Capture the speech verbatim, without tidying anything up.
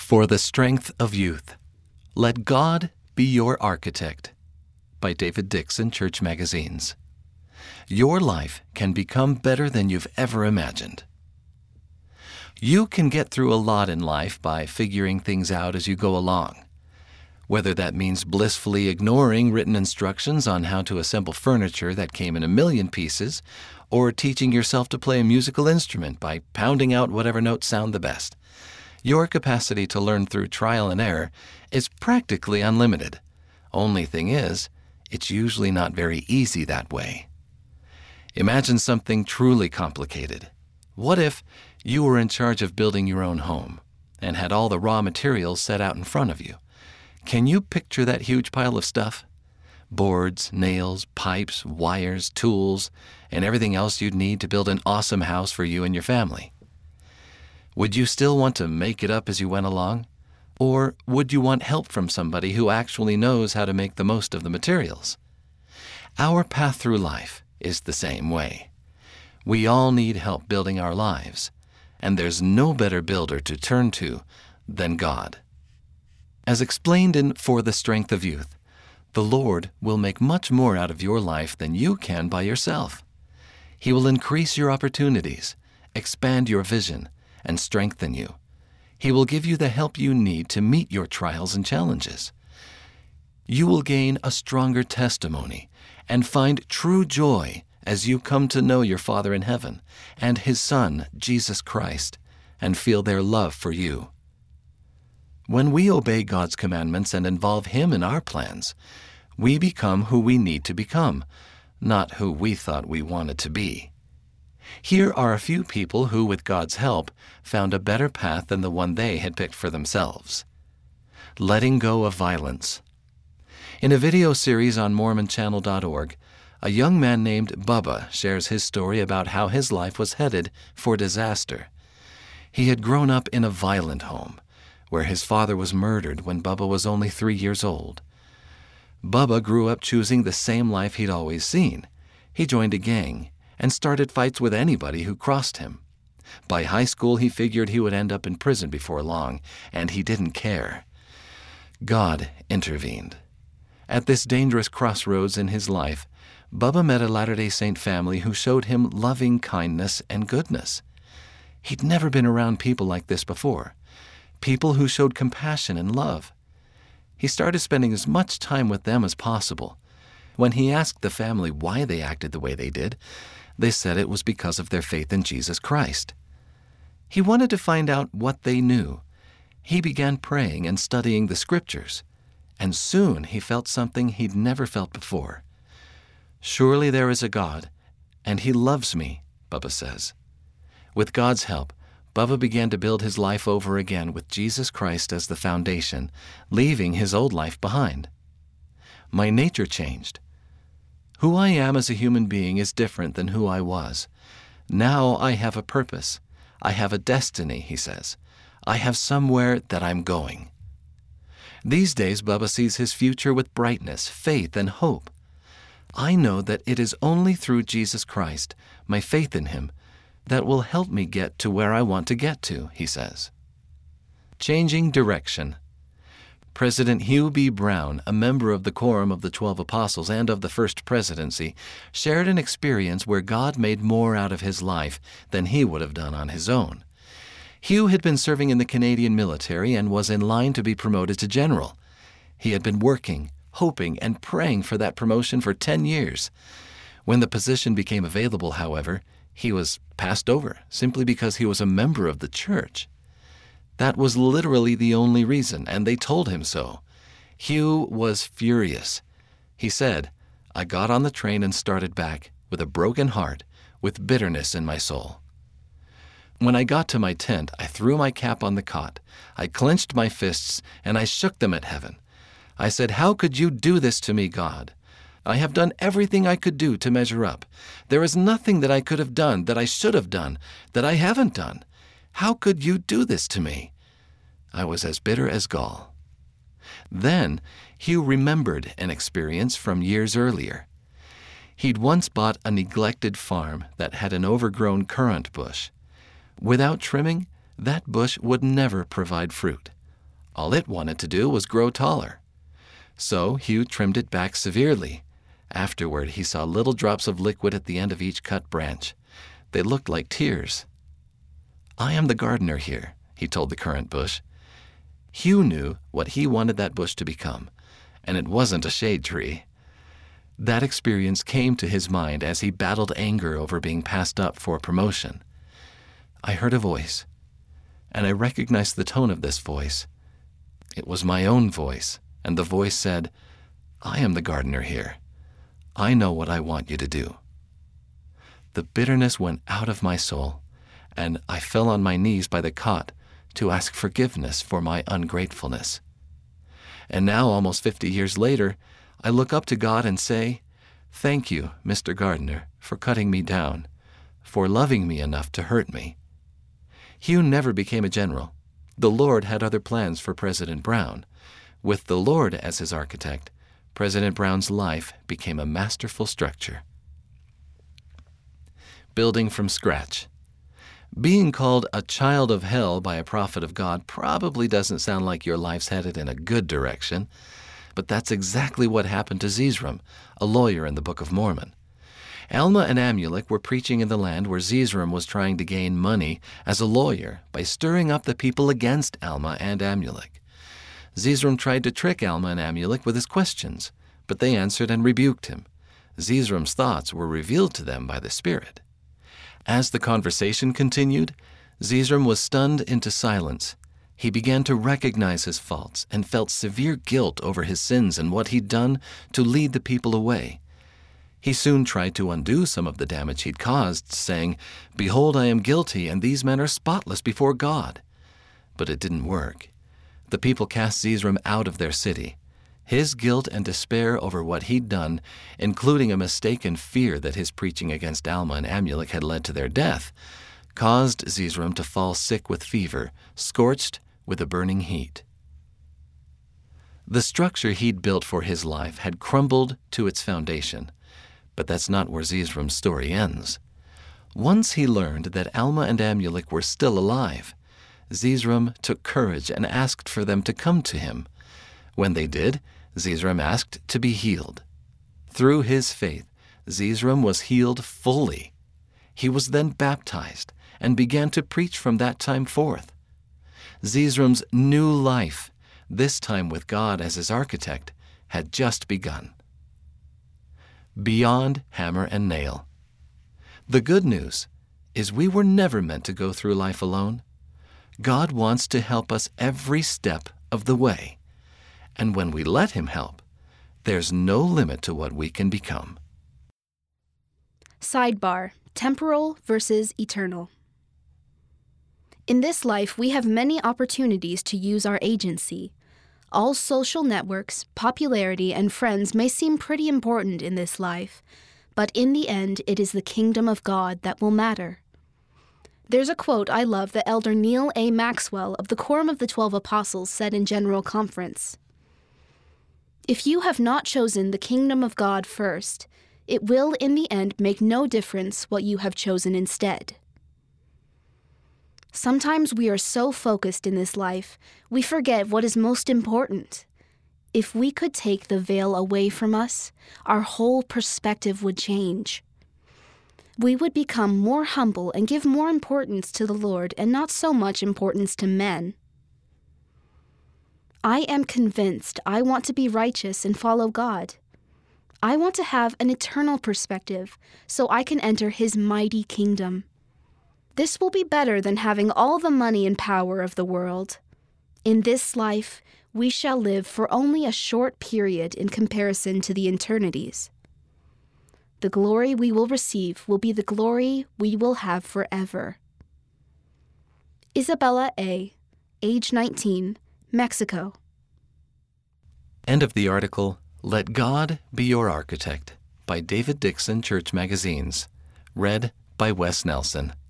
For the Strength of Youth, Let God Be Your Architect, by David Dixon, Church Magazines. Your life can become better than you've ever imagined. You can get through a lot in life by figuring things out as you go along. Whether that means blissfully ignoring written instructions on how to assemble furniture that came in a million pieces, or teaching yourself to play a musical instrument by pounding out whatever notes sound the best. Your capacity to learn through trial and error is practically unlimited. Only thing is, it's usually not very easy that way. Imagine something truly complicated. What if you were in charge of building your own home and had all the raw materials set out in front of you? Can you picture that huge pile of stuff? Boards, nails, pipes, wires, tools, and everything else you'd need to build an awesome house for you and your family. Would you still want to make it up as you went along? Or would you want help from somebody who actually knows how to make the most of the materials? Our path through life is the same way. We all need help building our lives, and there's no better builder to turn to than God. As explained in For the Strength of Youth, the Lord will make much more out of your life than you can by yourself. He will increase your opportunities, expand your vision, and strengthen you. He will give you the help you need to meet your trials and challenges. You will gain a stronger testimony and find true joy as you come to know your Father in heaven and His Son, Jesus Christ, and feel their love for you. When we obey God's commandments and involve Him in our plans, we become who we need to become, not who we thought we wanted to be. Here are a few people who, with God's help, found a better path than the one they had picked for themselves. Letting go of violence. In a video series on Mormon Channel dot org, a young man named Bubba shares his story about how his life was headed for disaster. He had grown up in a violent home, where his father was murdered when Bubba was only three years old. Bubba grew up choosing the same life he'd always seen. He joined a gang and started fights with anybody who crossed him. By high school, he figured he would end up in prison before long, and he didn't care. God intervened. At this dangerous crossroads in his life, Bubba met a Latter-day Saint family who showed him loving kindness and goodness. He'd never been around people like this before. People who showed compassion and love. He started spending as much time with them as possible. When he asked the family why they acted the way they did, they said it was because of their faith in Jesus Christ. He wanted to find out what they knew. He began praying and studying the Scriptures, and soon he felt something he'd never felt before. Surely there is a God, and He loves me, Bubba says. With God's help, Bubba began to build his life over again with Jesus Christ as the foundation, leaving his old life behind. My nature changed. Who I am as a human being is different than who I was. Now I have a purpose. I have a destiny, he says. I have somewhere that I'm going. These days, Bubba sees his future with brightness, faith, and hope. I know that it is only through Jesus Christ, my faith in Him, that will help me get to where I want to get to, he says. Changing direction. President Hugh B. Brown, a member of the Quorum of the Twelve Apostles and of the First Presidency, shared an experience where God made more out of his life than he would have done on his own. Hugh had been serving in the Canadian military and was in line to be promoted to general. He had been working, hoping, and praying for that promotion for ten years. When the position became available, however, he was passed over simply because he was a member of the church. That was literally the only reason, and they told him so. Hugh was furious. He said, "I got on the train and started back with a broken heart, with bitterness in my soul. When I got to my tent, I threw my cap on the cot. I clenched my fists, and I shook them at heaven. I said, 'How could you do this to me, God? I have done everything I could do to measure up. There is nothing that I could have done, that I should have done, that I haven't done. How could you do this to me?' I was as bitter as gall." Then Hugh remembered an experience from years earlier. He'd once bought a neglected farm that had an overgrown currant bush. Without trimming, that bush would never provide fruit. All it wanted to do was grow taller. So Hugh trimmed it back severely. Afterward, he saw little drops of liquid at the end of each cut branch. They looked like tears. "I am the gardener here," he told the currant bush. Hugh knew what he wanted that bush to become, and it wasn't a shade tree. That experience came to his mind as he battled anger over being passed up for promotion. I heard a voice, and I recognized the tone of this voice. It was my own voice, and the voice said, "I am the gardener here. I know what I want you to do." The bitterness went out of my soul, and I fell on my knees by the cot to ask forgiveness for my ungratefulness. And now, almost fifty years later, I look up to God and say, "Thank you, Mister Gardener, for cutting me down, for loving me enough to hurt me." Hugh never became a general. The Lord had other plans for President Brown. With the Lord as his architect, President Brown's life became a masterful structure. Building from scratch. Being called a child of hell by a prophet of God probably doesn't sound like your life's headed in a good direction, but that's exactly what happened to Zeezrom, a lawyer in the Book of Mormon. Alma and Amulek were preaching in the land where Zeezrom was trying to gain money as a lawyer by stirring up the people against Alma and Amulek. Zeezrom tried to trick Alma and Amulek with his questions, but they answered and rebuked him. Zeezrom's thoughts were revealed to them by the Spirit. As the conversation continued, Zeezrom was stunned into silence. He began to recognize his faults and felt severe guilt over his sins and what he'd done to lead the people away. He soon tried to undo some of the damage he'd caused, saying, "Behold, I am guilty, and these men are spotless before God." But it didn't work. The people cast Zeezrom out of their city. His guilt and despair over what he'd done, including a mistaken fear that his preaching against Alma and Amulek had led to their death, caused Zeezrom to fall sick with fever, scorched with a burning heat. The structure he'd built for his life had crumbled to its foundation, but that's not where Zeezrom's story ends. Once he learned that Alma and Amulek were still alive, Zeezrom took courage and asked for them to come to him. When they did, Zeezrom asked to be healed. Through his faith, Zeezrom was healed fully. He was then baptized and began to preach from that time forth. Zeezrom's new life, this time with God as his architect, had just begun. Beyond hammer and nail. The good news is we were never meant to go through life alone. God wants to help us every step of the way. And when we let him help, there's no limit to what we can become. Sidebar: temporal versus eternal. In this life, we have many opportunities to use our agency. All social networks, popularity, and friends may seem pretty important in this life, but in the end, it is the kingdom of God that will matter. There's a quote I love that Elder Neil A. Maxwell of the Quorum of the Twelve Apostles said in General Conference. "If you have not chosen the kingdom of God first, it will in the end make no difference what you have chosen instead." Sometimes we are so focused in this life, we forget what is most important. If we could take the veil away from us, our whole perspective would change. We would become more humble and give more importance to the Lord and not so much importance to men. I am convinced I want to be righteous and follow God. I want to have an eternal perspective so I can enter his mighty kingdom. This will be better than having all the money and power of the world. In this life, we shall live for only a short period in comparison to the eternities. The glory we will receive will be the glory we will have forever. Isabella A., age nineteen, Mexico. End of the article, Let God Be Your Architect, by David Dixon Church Magazines. Read by Wes Nelson.